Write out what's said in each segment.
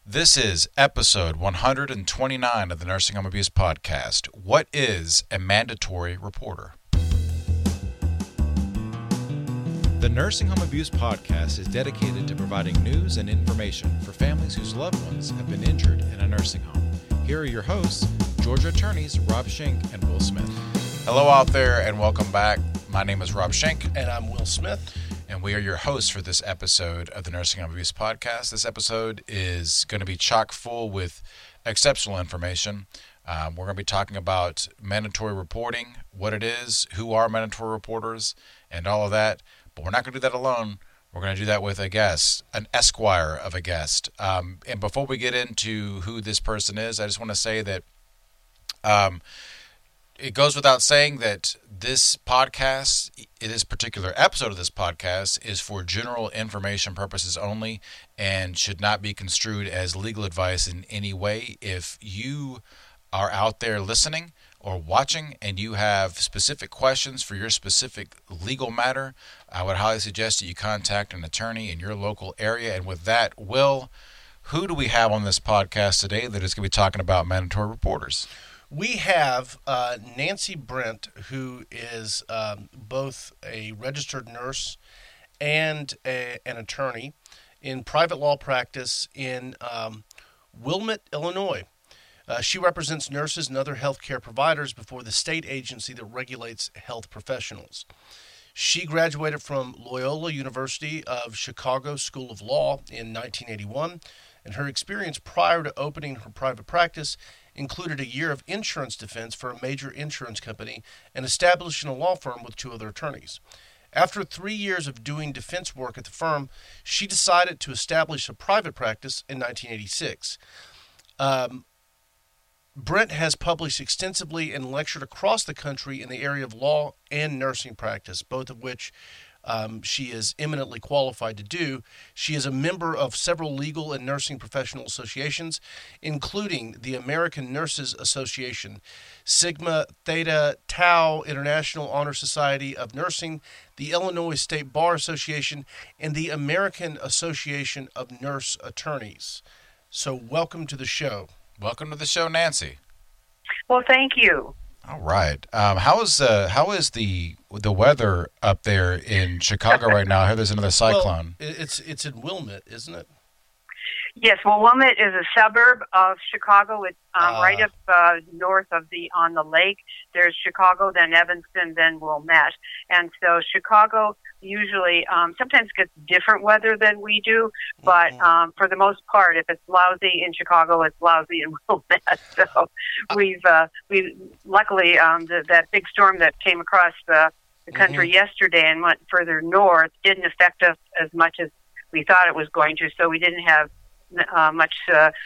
This is episode 129 of the Nursing Home Abuse Podcast. What is a mandatory reporter? The Nursing Home Abuse Podcast is dedicated to providing news and information for families whose loved ones have been injured in a nursing home. Here are your hosts, Georgia attorneys Rob Schenk and Will Smith. Hello out there and welcome back. My name is Rob Schenk. And I'm Will Smith. And we are your hosts for this episode of the Nursing Home Abuse Podcast. This episode is going to be chock full with exceptional information. We're going to be talking about mandatory reporting, what it is, who are mandatory reporters, and all of that. But we're not going to do that alone. We're going to do that with a guest, an esquire of a guest. And before we get into who this person is, I just want to say that it goes without saying that this podcast, this particular episode of this podcast, is for general information purposes only and should not be construed as legal advice in any way. If you are out there listening or watching and you have specific questions for your specific legal matter, I would highly suggest that you contact an attorney in your local area. And with that, Will, who do we have on this podcast today that is going to be talking about mandatory reporters? We have Nancy Brent, who is both a registered nurse and an attorney in private law practice in Wilmette, Illinois. She represents nurses and other healthcare providers before the state agency that regulates health professionals. She graduated from Loyola University of Chicago School of Law in 1981, and her experience prior to opening her private practice included a year of insurance defense for a major insurance company and establishing a law firm with two other attorneys. After 3 years of doing defense work at the firm, she decided to establish a private practice in 1986. Brent has published extensively and lectured across the country in the area of law and nursing practice, both of which she is eminently qualified to do. She is a member of several legal and nursing professional associations, including the American Nurses Association, Sigma Theta Tau International Honor Society of Nursing, the Illinois State Bar Association, and the American Association of Nurse Attorneys. So welcome to the show. Welcome to the show, Nancy. Well, thank you. All right. How is the weather up there in Chicago right now? I hear there's another cyclone. Well, it's in Wilmette, isn't it? Yes, well, Wilmette is a suburb of Chicago. It's right up north of on the lake. There's Chicago, then Evanston, then Wilmette. And so Chicago usually sometimes gets different weather than we do, but for the most part, if it's lousy in Chicago, it's lousy in Wilmette. So we luckily that big storm that came across the country yesterday and went further north didn't affect us as much as we thought it was going to. So we didn't have much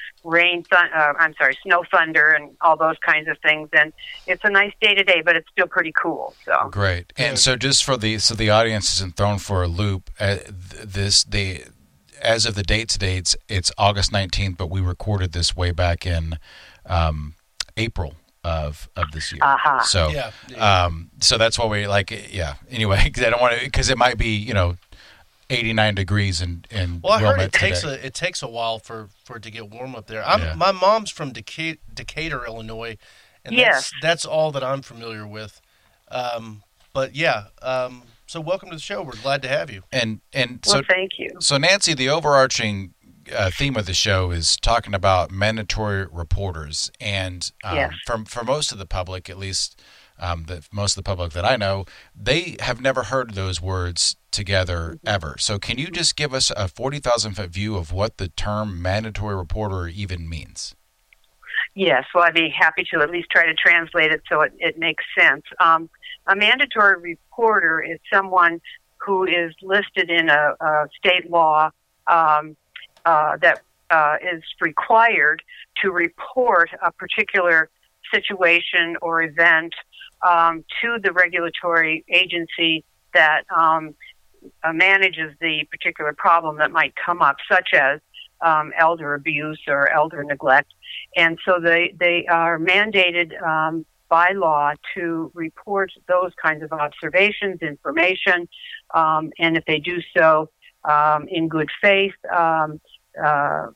snow thunder and all those kinds of things, and it's a nice day today, but it's still pretty cool. So great. And so just for the audience isn't thrown for a loop, as of the date today, it's August 19th, but we recorded this way back in April of this year. So so that's why we anyway, because I don't want to, because it might be 89 degrees in well, I heard Wilmette it takes a while for it to get warm up there. Yeah. My mom's from Decatur, Illinois, and that's all that I'm familiar with. So welcome to the show. We're glad to have you. And so well, thank you. So Nancy, the overarching theme of the show is talking about mandatory reporters, and for most of the public, at least most of the public that I know, they have never heard those words together ever. So can you just give us a 40,000-foot view of what the term mandatory reporter even means? Yes, well, I'd be happy to at least try to translate it so it makes sense. A mandatory reporter is someone who is listed in a state law that is required to report a particular situation or event to the regulatory agency that manages the particular problem that might come up, such as elder abuse or elder neglect. And so they are mandated by law to report those kinds of observations, information, and if they do so in good faith,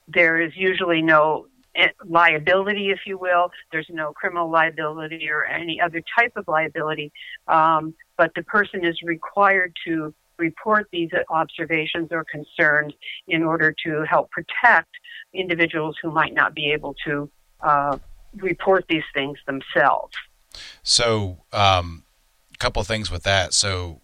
there is usually no liability, if you will. There's no criminal liability or any other type of liability, but the person is required to report these observations or concerns in order to help protect individuals who might not be able to report these things themselves. So, a couple of things with that. So,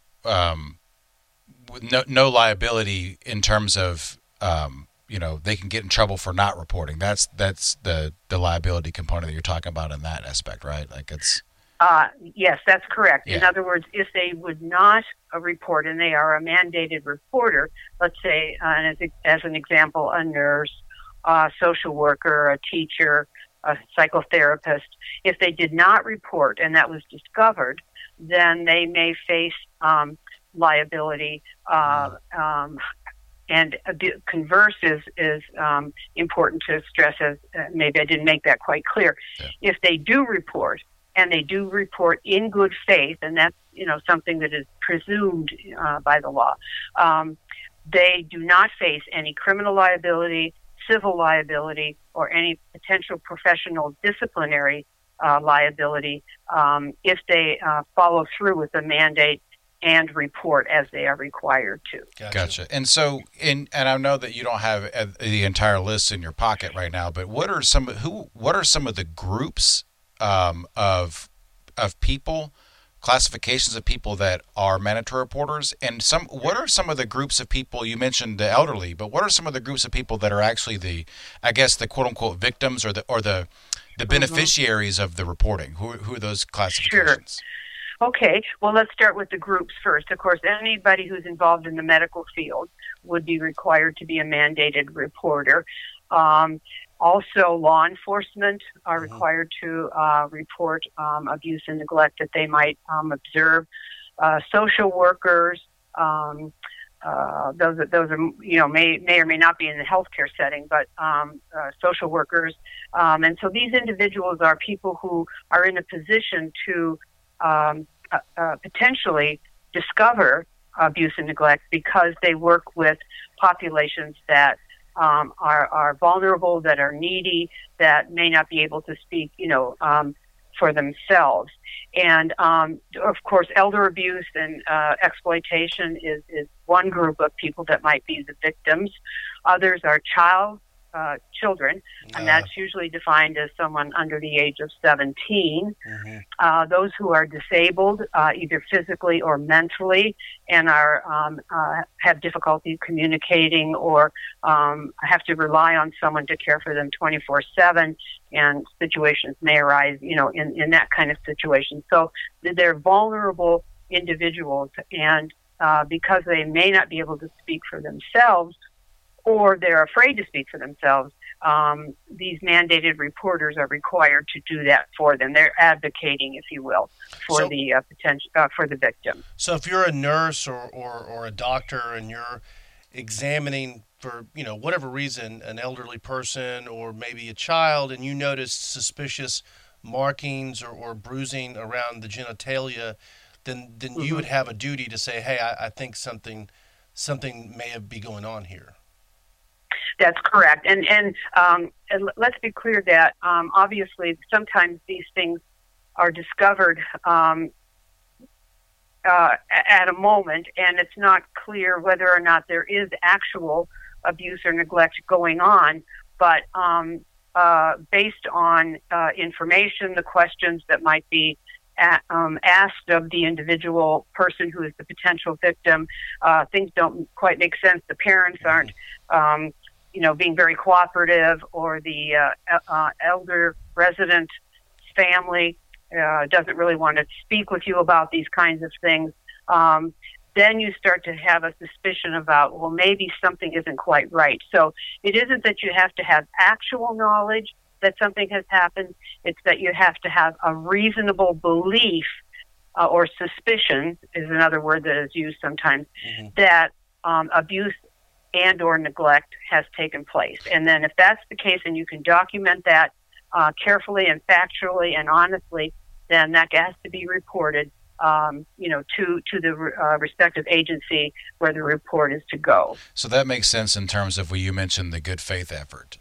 no liability in terms of they can get in trouble for not reporting. That's the liability component that you're talking about in that aspect, right? Like it's. Yes, that's correct. Yeah. In other words, if they would not report and they are a mandated reporter, let's say, as an example, a nurse, a social worker, a teacher, a psychotherapist, if they did not report and that was discovered, then they may face liability. And converse is important to stress, as maybe I didn't make that quite clear. Yeah. If they do report, and they do report in good faith, and that's something that is presumed by the law, they do not face any criminal liability, civil liability, or any potential professional disciplinary liability if they follow through with the mandate and report as they are required to. Gotcha. And so, and I know that you don't have the entire list in your pocket right now, but what are some of the groups of people, classifications of people that are mandatory reporters, and what are some of the groups of people? You mentioned the elderly, but what are some of the groups of people that are actually the quote unquote victims or the beneficiaries of the reporting? Who are those classifications? Sure. Okay, well, let's start with the groups first. Of course, anybody who's involved in the medical field would be required to be a mandated reporter. Also, law enforcement are required to report abuse and neglect that they might observe. Social workers, those are may or may not be in the healthcare setting, but social workers, and so these individuals are people who are in a position to potentially discover abuse and neglect because they work with populations that are vulnerable, that are needy, that may not be able to speak, for themselves. And of course, elder abuse and exploitation is one group of people that might be the victims. Others are children, and that's usually defined as someone under the age of 17. Those who are disabled, either physically or mentally, and have difficulty communicating or have to rely on someone to care for them 24/7, and situations may arise, in that kind of situation. So they're vulnerable individuals, and because they may not be able to speak for themselves, or they're afraid to speak for themselves, these mandated reporters are required to do that for them. They're advocating, if you will, for the potential for the victim. So, if you're a nurse or a doctor and you're examining for whatever reason an elderly person or maybe a child, and you notice suspicious markings or bruising around the genitalia, then you would have a duty to say, "Hey, I think something may be going on here." That's correct, and let's be clear that obviously sometimes these things are discovered at a moment, and it's not clear whether or not there is actual abuse or neglect going on. But based on information, the questions that might be asked of the individual person who is the potential victim, things don't quite make sense. The parents aren't being very cooperative, or the elder resident family doesn't really want to speak with you about these kinds of things, then you start to have a suspicion about, well, maybe something isn't quite right. So it isn't that you have to have actual knowledge that something has happened. It's that you have to have a reasonable belief or suspicion is another word that is used sometimes, that abuse and or neglect has taken place. And then if that's the case and you can document that carefully and factually and honestly, then that has to be reported to the respective agency where the report is to go. So that makes sense in terms of what you mentioned, the good faith effort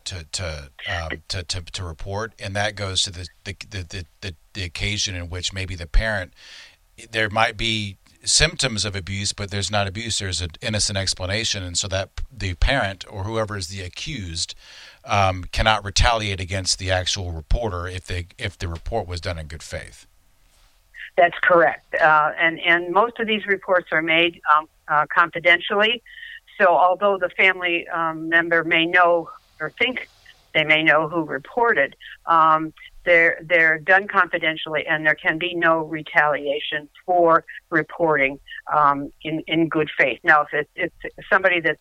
to report, and that goes to the occasion in which maybe the parent, there might be symptoms of abuse, but there's not abuse. There's an innocent explanation, and so that the parent or whoever is the accused cannot retaliate against the actual reporter if the report was done in good faith. That's correct. And most of these reports are made confidentially. So although the family member may know or think they may know who reported, they're done confidentially, and there can be no retaliation for reporting in good faith. Now, if it's somebody that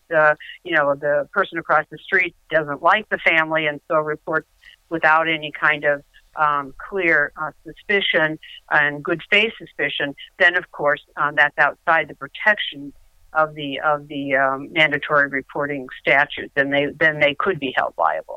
the person across the street doesn't like the family and so reports without any kind of clear suspicion and good faith suspicion, then of course that's outside the protection of the mandatory reporting statute. Then they could be held liable.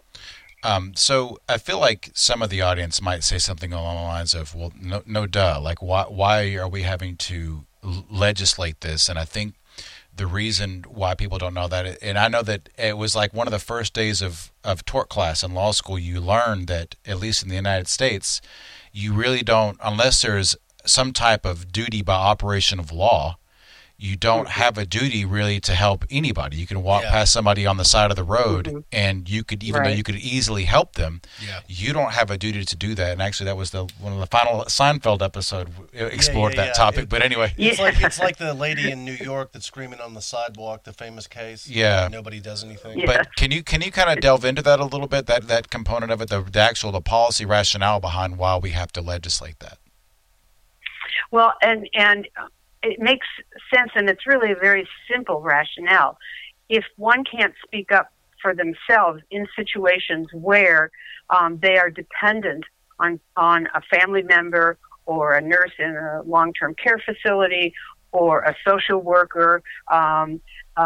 So I feel like some of the audience might say something along the lines of, "Well, no, duh. Like, why are we having to legislate this?" And I think the reason why people don't know that, and I know that it was like one of the first days of tort class in law school, you learned that, at least in the United States, you really don't, unless there's some type of duty by operation of law, you don't have a duty really to help anybody. You can walk past somebody on the side of the road, and you could, even though you could easily help them, you don't have a duty to do that. And actually, that was one of the final Seinfeld episode explored that topic. But anyway, it's like the lady in New York that's screaming on the sidewalk, the famous case. Yeah, nobody does anything. But can you kind of delve into that a little bit? That component of it, the policy rationale behind why we have to legislate that. Well, and it makes sense, and it's really a very simple rationale. If one can't speak up for themselves in situations where they are dependent on a family member or a nurse in a long-term care facility or a social worker, and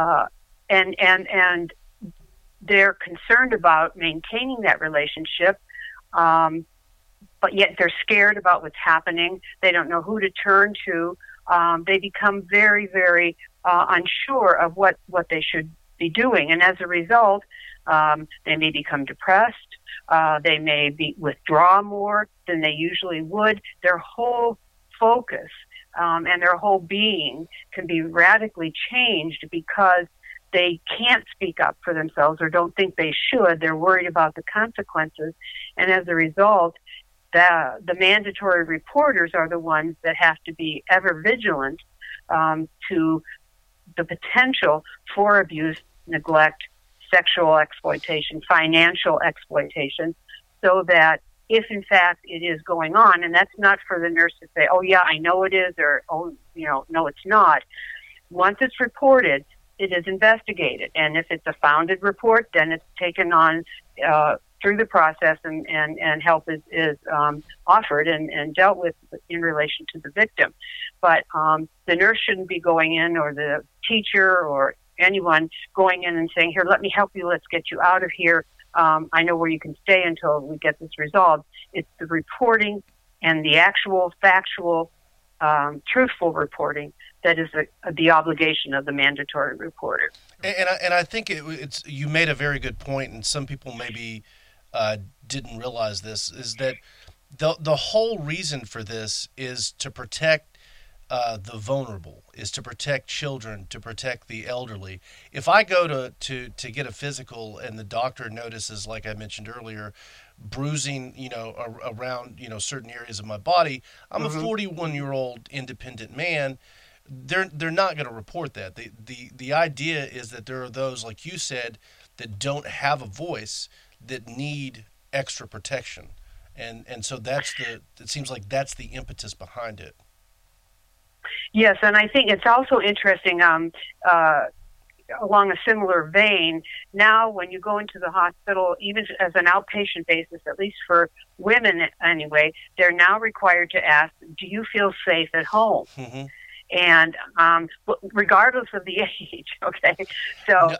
they're concerned about maintaining that relationship, but yet they're scared about what's happening. They don't know who to turn to. They become very, very unsure of what they should be doing. And as a result, they may become depressed. They may withdraw more than they usually would. Their whole focus and their whole being can be radically changed because they can't speak up for themselves or don't think they should. They're worried about the consequences. And as a result, the mandatory reporters are the ones that have to be ever vigilant to the potential for abuse, neglect, sexual exploitation, financial exploitation, so that if in fact it is going on, and that's not for the nurse to say, "Oh yeah, I know it is," or "Oh, no, it's not." Once it's reported, it is investigated, and if it's a founded report, then it's taken on through the process, and help is offered and dealt with in relation to the victim. But the nurse shouldn't be going in, or the teacher or anyone going in and saying, "Here, let me help you, let's get you out of here. I know where you can stay until we get this resolved." It's the reporting and the actual factual, truthful reporting that is the obligation of the mandatory reporter. And I think it's you made a very good point, and some people maybe didn't realize this, is that the whole reason for this is to protect the vulnerable, is to protect children, to protect the elderly. If I go to get a physical and the doctor notices, like I mentioned earlier, bruising, around, certain areas of my body, I'm a 41-year-old independent man. They're not going to report that. The idea is that there are those, like you said, that don't have a voice, that need extra protection, and so it seems like that's the impetus behind it. Yes, and I think it's also interesting, along a similar vein, now when you go into the hospital, even as an outpatient basis, at least for women anyway, they're now required to ask, "Do you feel safe at home?" Mm-hmm. And regardless of the age, okay? So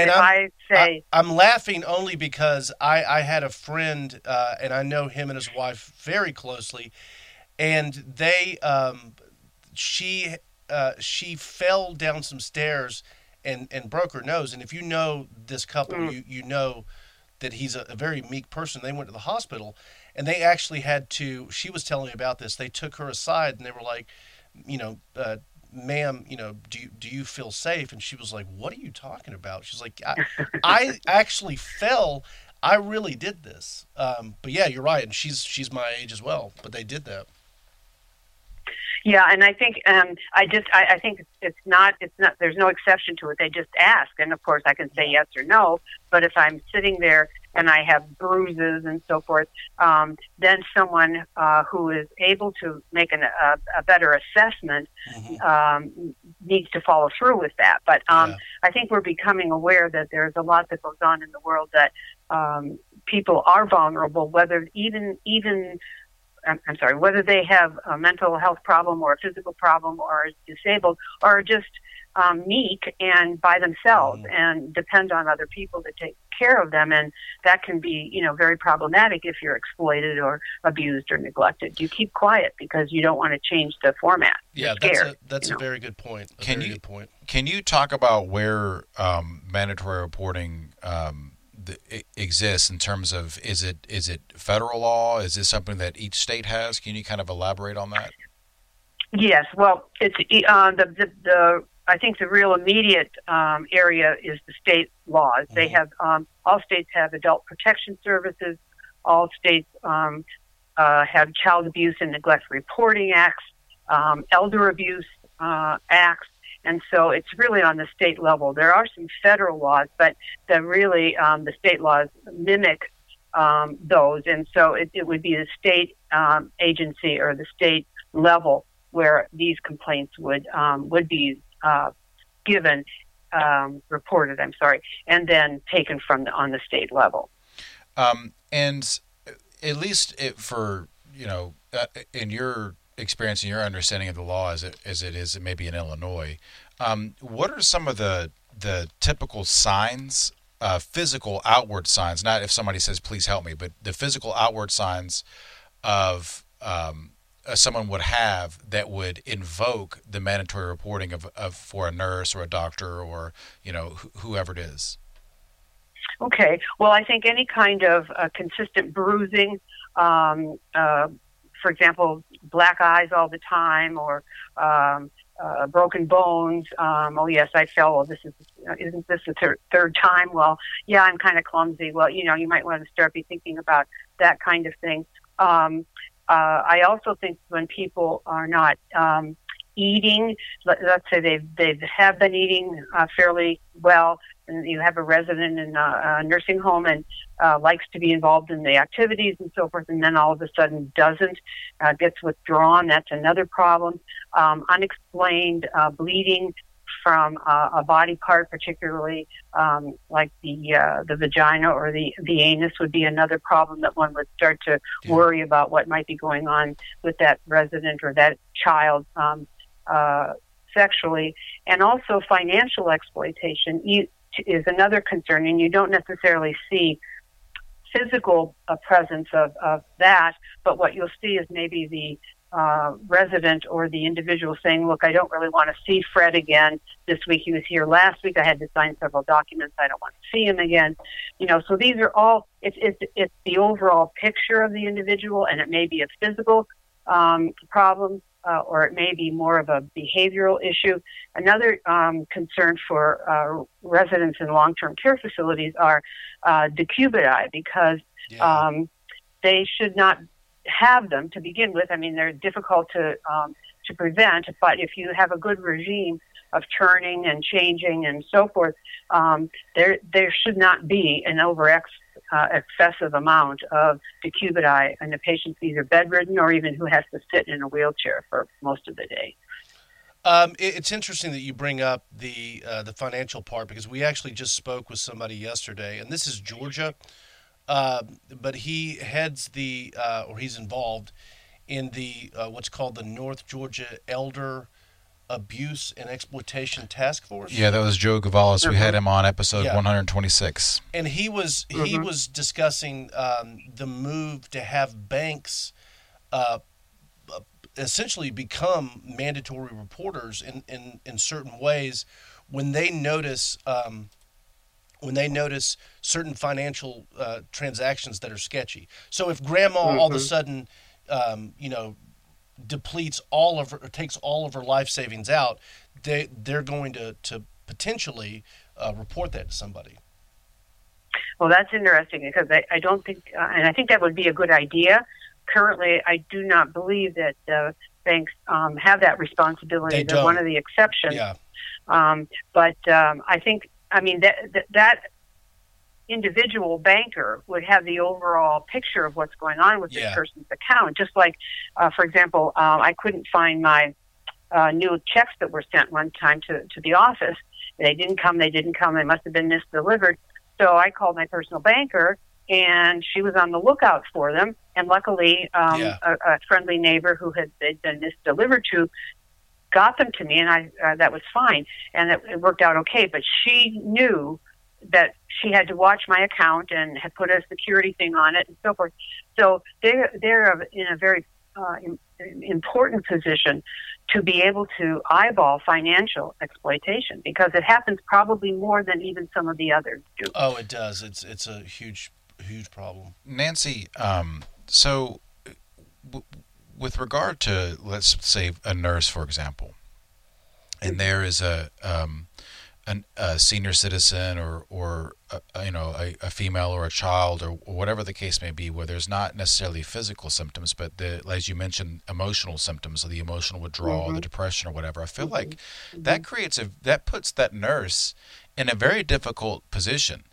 I'm laughing only because I had a friend, and I know him and his wife very closely, and they she fell down some stairs and broke her nose. And if you know this couple, you know that he's a very meek person. They went to the hospital, and they actually had to. She was telling me about this. They took her aside, and they were like, ma'am, do you feel safe? And she was like, what are you talking about? She's like, I actually fell. I really did this. But yeah, you're right. And she's my age as well, but they did that. Yeah, and I think I think it's not there's no exception to it. They just ask, and of course I can say yes or no. But if I'm sitting there and I have bruises and so forth, then someone who is able to make a better assessment needs to follow through with that. But I think we're becoming aware that there's a lot that goes on in the world that people are vulnerable, whether whether they have a mental health problem or a physical problem or is disabled or just meek and by themselves and depend on other people to take care of them. And that can be, very problematic if you're exploited or abused or neglected. You keep quiet because you don't want to change the format. Yeah, that's a very good point. Good point. Can you talk about where mandatory reporting exists in terms of is it federal law? Is this something that each state has? Can you kind of elaborate on that? Yes. Well, it's I think the real immediate area is the state laws. They have all states have adult protection services. All states have child abuse and neglect reporting acts, elder abuse acts. And so it's really on the state level. There are some federal laws, but the state laws mimic those. And so it would be the state agency or the state level where these complaints would be reported, and then taken on the state level. And at least in your experience and your understanding of the law as it is maybe in Illinois, what are some of the typical signs, physical outward signs, not if somebody says please help me, but the physical outward signs of someone would have that would invoke the mandatory reporting of for a nurse or a doctor or whoever it is? Okay, well, I think any kind of consistent bruising, for example, black eyes all the time, or broken bones. Oh yes, I fell. Well, isn't this the third time? Well, yeah, I'm kind of clumsy. Well, you might want to start thinking about that kind of thing. I also think when people are not eating, let's say they have been eating fairly well, and you have a resident in a nursing home and likes to be involved in the activities and so forth, and then all of a sudden doesn't, gets withdrawn. That's another problem. Unexplained bleeding from a body part, particularly like the vagina or the anus, would be another problem that one would start to worry about what might be going on with that resident or that child sexually. And also financial exploitation is another concern, and you don't necessarily see physical presence of that, but what you'll see is maybe the resident or the individual saying, look, I don't really want to see Fred again this week. He was here last week. I had to sign several documents. I don't want to see him again. So these are all, it's the overall picture of the individual, and it may be a physical problem, or it may be more of a behavioral issue. Another concern for residents in long-term care facilities are decubiti, because they should not have them to begin with. I mean, they're difficult to prevent, but if you have a good regime of turning and changing and so forth, there should not be an excessive amount of decubiti in a patient who's either bedridden or even who has to sit in a wheelchair for most of the day. It's interesting that you bring up the financial part, because we actually just spoke with somebody yesterday, and this is Georgia. But he heads he's involved in the what's called the North Georgia Elder Abuse and Exploitation Task Force. Yeah, that was Joe Gavalis. We had him on episode 126. And he was discussing the move to have banks essentially become mandatory reporters in certain ways when they notice certain financial transactions that are sketchy. So if grandma all of a sudden, depletes all of her, or takes all of her life savings out, they're going to potentially report that to somebody. Well, that's interesting because I don't think, and I think that would be a good idea. Currently, I do not believe that banks have that responsibility. They're one of the exceptions. Yeah. But I think, that individual banker would have the overall picture of what's going on with this person's account. Just like, for example, I couldn't find my new checks that were sent one time to the office. They didn't come. They must have been misdelivered. So I called my personal banker, and she was on the lookout for them. And luckily, a friendly neighbor who they'd been misdelivered to got them to me, and that was fine, and it worked out okay. But she knew that she had to watch my account and had put a security thing on it and so forth. So they're in a very important position to be able to eyeball financial exploitation, because it happens probably more than even some of the others do. Oh, it does. It's a huge problem. Nancy, so with regard to, let's say, a nurse, for example, and there is a senior citizen or a female or a child or whatever the case may be, where there's not necessarily physical symptoms, but as you mentioned, emotional symptoms, so the emotional withdrawal, the depression or whatever. I feel like that puts that nurse in a very difficult position.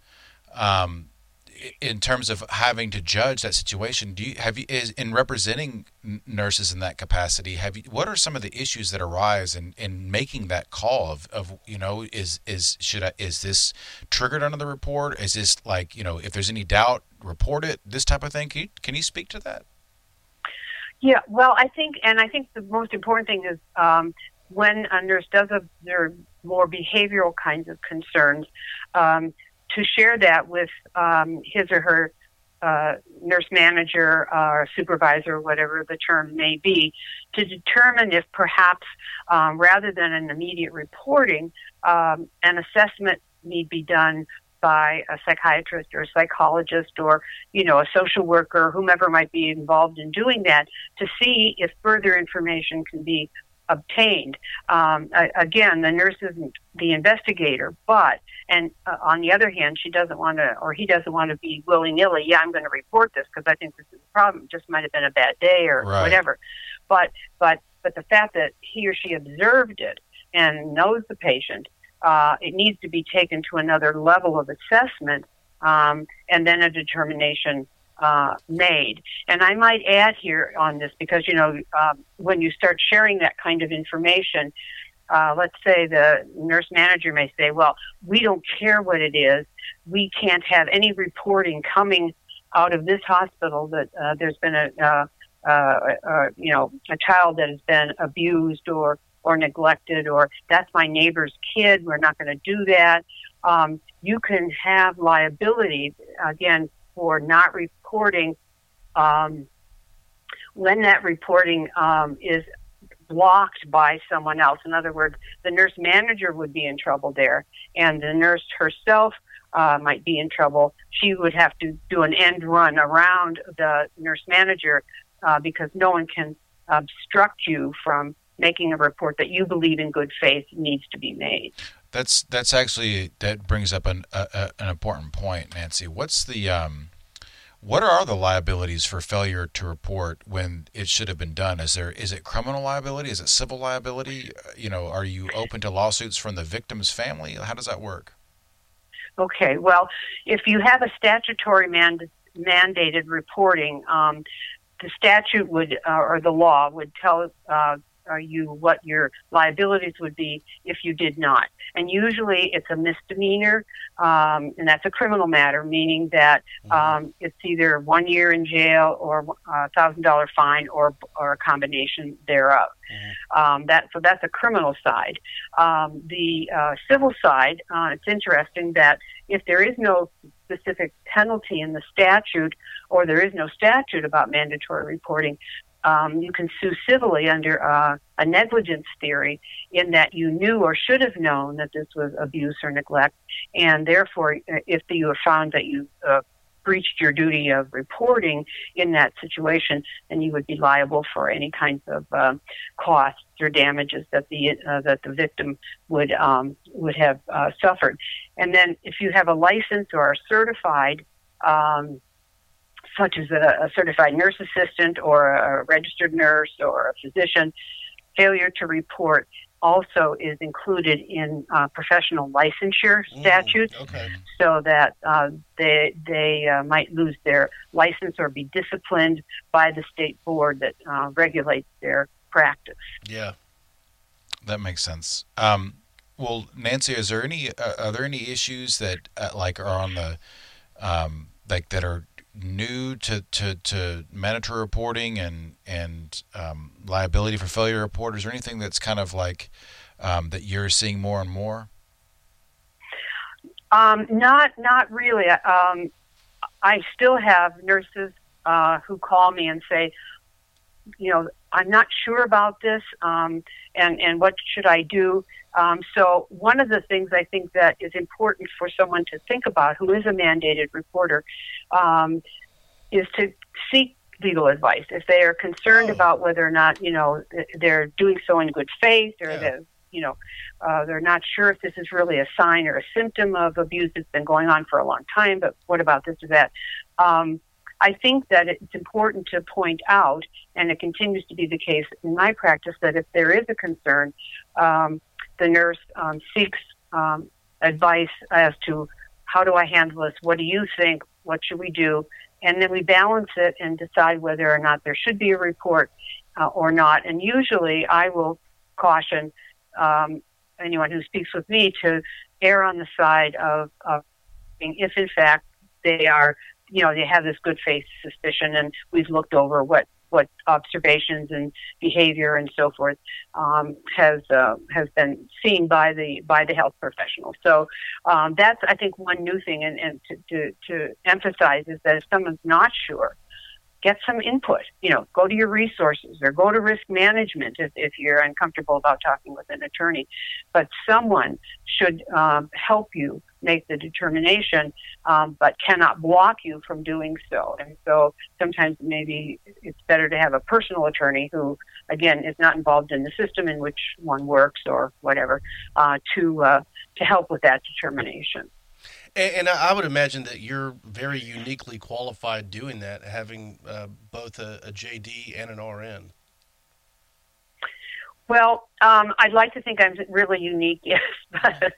In terms of having to judge that situation. In representing nurses in that capacity, what are some of the issues that arise in making that call of is this triggered under the report? Is this like, if there's any doubt, report it, this type of thing? Can you speak to that? Yeah, well, I think the most important thing is when a nurse does observe more behavioral kinds of concerns, to share that with his or her nurse manager or supervisor, whatever the term may be, to determine if perhaps rather than an immediate reporting, an assessment need be done by a psychiatrist or a psychologist or, a social worker, whomever might be involved in doing that, to see if further information can be obtained. Again, the nurse isn't the investigator, but on the other hand, she doesn't want to, or he doesn't want to be willy-nilly. Yeah, I'm going to report this because I think this is a problem. It just might have been a bad day or whatever. But the fact that he or she observed it and knows the patient, it needs to be taken to another level of assessment, and then a determination made. And I might add here on this, because, when you start sharing that kind of information, let's say the nurse manager may say, well, we don't care what it is. We can't have any reporting coming out of this hospital that there's been a child that has been abused or neglected, or that's my neighbor's kid. We're not going to do that. You can have liability, again, for not reporting when that reporting is blocked by someone else. In other words, the nurse manager would be in trouble there, and the nurse herself might be in trouble. She would have to do an end run around the nurse manager because no one can obstruct you from making a report that you believe in good faith needs to be made. That brings up an important point, Nancy. What are the liabilities for failure to report when it should have been done? Is it criminal liability? Is it civil liability? Are you open to lawsuits from the victim's family? How does that work? Okay, well, if you have a statutory mandated reporting, the statute would, or the law would tell you what your liabilities would be if you did not. And usually it's a misdemeanor, and that's a criminal matter, meaning that it's either 1 year in jail or $1,000 fine or a combination thereof. So that's a criminal side. The civil side, it's interesting that if there is no specific penalty in the statute, or there is no statute about mandatory reporting, you can sue civilly under a negligence theory in that you knew or should have known that this was abuse or neglect, and therefore, if you are found that you breached your duty of reporting in that situation, then you would be liable for any kinds of costs or damages that the victim would have suffered. And then, if you have a license or are certified, such as a certified nurse assistant or a registered nurse or a physician, failure to report also is included in professional licensure statutes, so that they might lose their license or be disciplined by the state board that regulates their practice. Yeah, that makes sense. Well, Nancy, are there any issues that are on the that are new to mandatory reporting and liability for failure report? Is there anything that's kind of that you're seeing more and more? Not really. I still have nurses who call me and say, I'm not sure about this, and what should I do? So one of the things I think that is important for someone to think about who is a mandated reporter is to seek legal advice. If they are concerned about whether or not, they're doing so in good faith, or they're not sure if this is really a sign or a symptom of abuse that's been going on for a long time, but what about this or that? I think that it's important to point out, and it continues to be the case in my practice, that if there is a concern, the nurse seeks advice as to how do I handle this, what do you think, what should we do, and then we balance it and decide whether or not there should be a report or not. And usually I will caution anyone who speaks with me to err on the side of if in fact they are, they have this good faith suspicion, and we've looked over what observations and behavior and so forth has been seen by the health professional. So that's, I think, one new thing, and to emphasize is that if someone's not sure, get some input. Go to your resources or go to risk management if you're uncomfortable about talking with an attorney. But someone should help you make the determination, but cannot block you from doing so. And so sometimes maybe it's better to have a personal attorney who, again, is not involved in the system in which one works or whatever, to help with that determination. And I would imagine that you're very uniquely qualified doing that, having both a JD and an RN. Well, I'd like to think I'm really unique, yes. But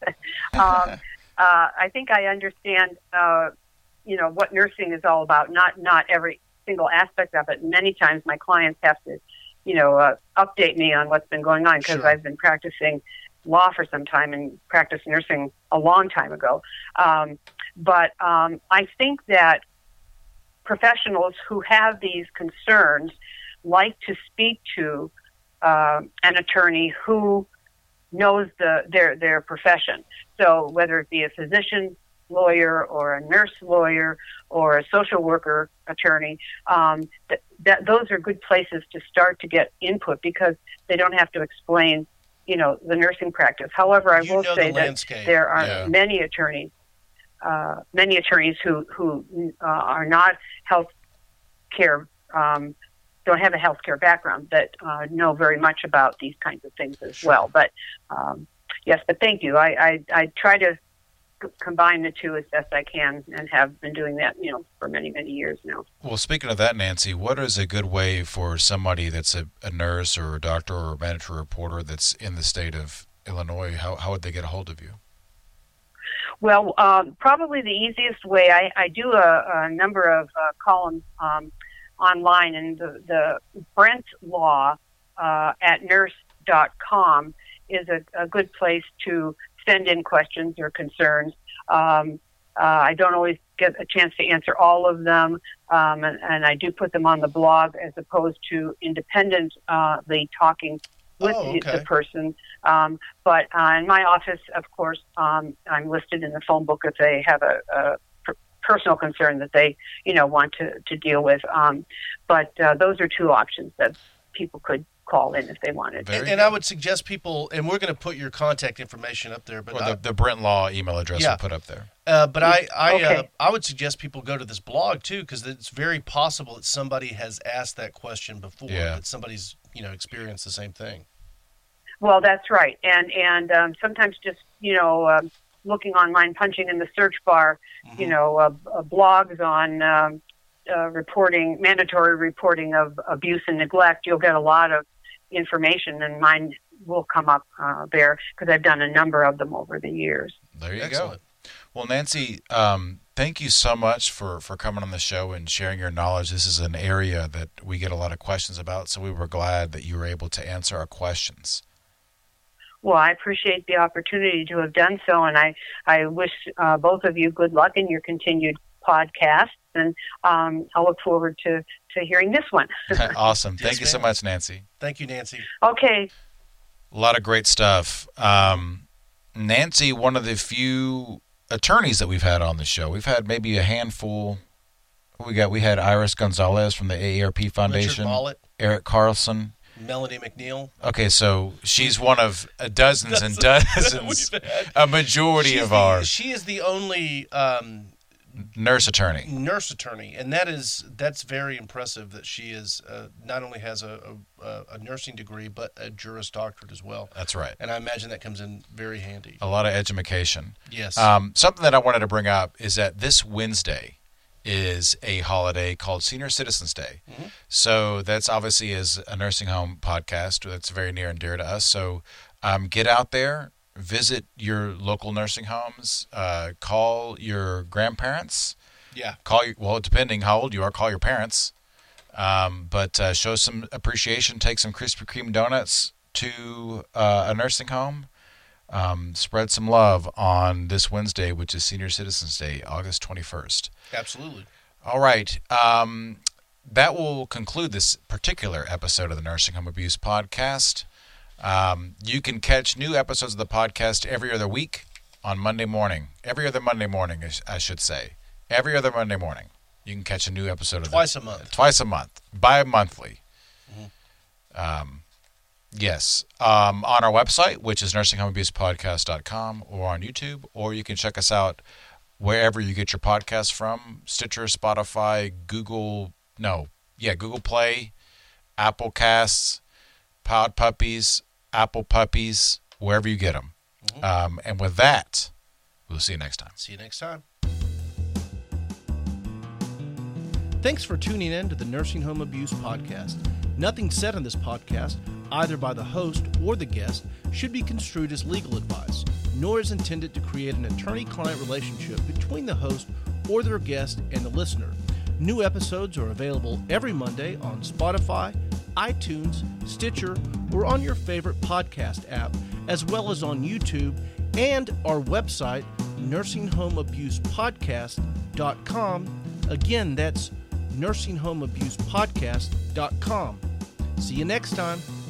I think I understand, what nursing is all about. Not every single aspect of it. Many times my clients have to, update me on what's been going on because I've been practicing law for some time and practiced nursing a long time ago. But I think that professionals who have these concerns like to speak to an attorney who knows their profession. So whether it be a physician lawyer or a nurse lawyer or a social worker attorney, those are good places to start to get input because they don't have to explain the nursing practice. However, I will say that there are many attorneys who are not health care, don't have a healthcare background that know very much about these kinds of things as well. But yes, but thank you. I try to combine the two as best I can and have been doing that, for many, many years now. Well, speaking of that, Nancy, what is a good way for somebody that's a nurse or a doctor or a mandatory reporter that's in the state of Illinois, how would they get a hold of you? Well, probably the easiest way, I do a number of columns online, and the Brent Law at nurse.com is a good place to send in questions or concerns. I don't always get a chance to answer all of them, and I do put them on the blog as opposed to independently talking with the person. But in my office, of course, I'm listed in the phone book if they have a personal concern that they, want to deal with. But those are two options that people could call in if they wanted. And I would suggest people, and we're going to put your contact information up there, but the Brent Law email address we'll put up there. But I would suggest people go to this blog too, because it's very possible that somebody has asked that question before, that somebody's experienced the same thing. Well, that's right, and sometimes just looking online, punching in the search bar, blogs on mandatory reporting of abuse and neglect, you'll get a lot of information, and mine will come up there because I've done a number of them over the years. There you go. Well, Nancy, thank you so much for coming on the show and sharing your knowledge. This is an area that we get a lot of questions about, so we were glad that you were able to answer our questions. Well, I appreciate the opportunity to have done so, and I wish both of you good luck in your continued podcast, and I'll look forward to hearing this one. Awesome. Thank you so much, Nancy. Thank you, Nancy. Okay. A lot of great stuff. Nancy, one of the few attorneys that we've had on the show. We've had maybe a handful. We had Iris Gonzalez from the AARP Foundation, Eric Carlson, Melanie McNeil. Okay, so she's one of dozens and dozens, a majority of ours. She is the only nurse attorney, and that's very impressive that she is not only has a nursing degree but a Juris Doctorate as well. That's right, and I imagine that comes in very handy. A lot of education. Yes. Something that I wanted to bring up is that this Wednesday is a holiday called Senior Citizens Day. Mm-hmm. So that's obviously is a nursing home podcast that's very near and dear to us. So get out there, visit your local nursing homes, call your grandparents. Yeah. Depending how old you are, call your parents. But show some appreciation, take some Krispy Kreme donuts to a nursing home. Spread some love on this Wednesday, which is Senior Citizens Day, August 21st. Absolutely. All right. That will conclude this particular episode of the Nursing Home Abuse Podcast. You can catch new episodes of the podcast every other week on Monday morning. Every other Monday morning, I should say. Every other Monday morning. You can catch a new episode. Twice a month. Twice a month. Bi-monthly. Mm-hmm. Yes. On our website, which is nursinghomeabusepodcast.com, or on YouTube, or you can check us out wherever you get your podcasts from, Stitcher, Spotify, Google Play, Apple Casts, Pod Puppies, Apple Puppies, wherever you get them. Mm-hmm. And with that, we'll see you next time. See you next time. Thanks for tuning in to the Nursing Home Abuse Podcast. Nothing said in this podcast, either by the host or the guest, should be construed as legal advice, nor is intended to create an attorney-client relationship between the host or their guest and the listener. New episodes are available every Monday on Spotify, iTunes, Stitcher, or on your favorite podcast app, as well as on YouTube and our website, nursinghomeabusepodcast.com. Again, that's nursinghomeabusepodcast.com. See you next time.